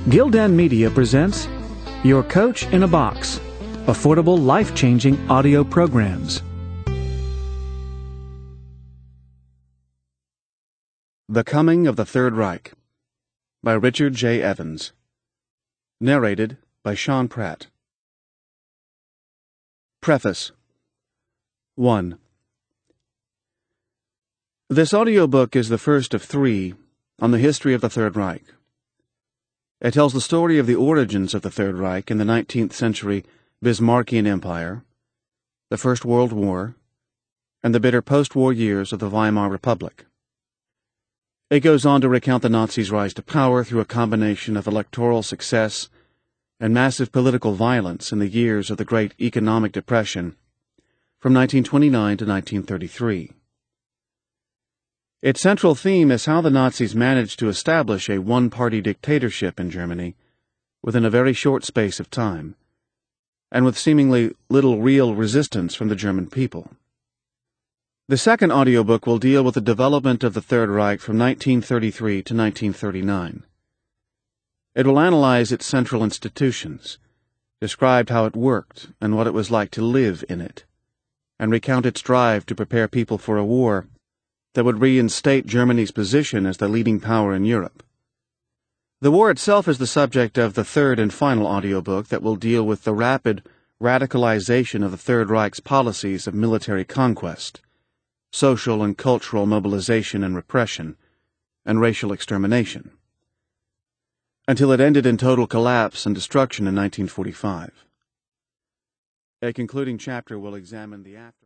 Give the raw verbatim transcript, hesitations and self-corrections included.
Gildan Media presents Your Coach in a Box, affordable, life-changing audio programs. The Coming of the Third Reich by Richard J. Evans. Narrated by Sean Pratt. Preface. one. This audiobook is the first of three on the history of the Third Reich. It tells the story of the origins of the Third Reich in the nineteenth century Bismarckian Empire, the First World War, and the bitter post-war years of the Weimar Republic. It goes on to recount the Nazis' rise to power through a combination of electoral success and massive political violence in the years of the Great Economic Depression from nineteen twenty-nine to nineteen thirty-three. Its central theme is how the Nazis managed to establish a one-party dictatorship in Germany within a very short space of time, and with seemingly little real resistance from the German people. The second audiobook will deal with the development of the Third Reich from nineteen thirty-three to nineteen thirty-nine. It will analyze its central institutions, describe how it worked and what it was like to live in it, and recount its drive to prepare people for a war that would reinstate Germany's position as the leading power in Europe. The war itself is the subject of the third and final audiobook that will deal with the rapid radicalization of the Third Reich's policies of military conquest, social and cultural mobilization and repression, and racial extermination, until it ended in total collapse and destruction in nineteen forty-five. A concluding chapter will examine the after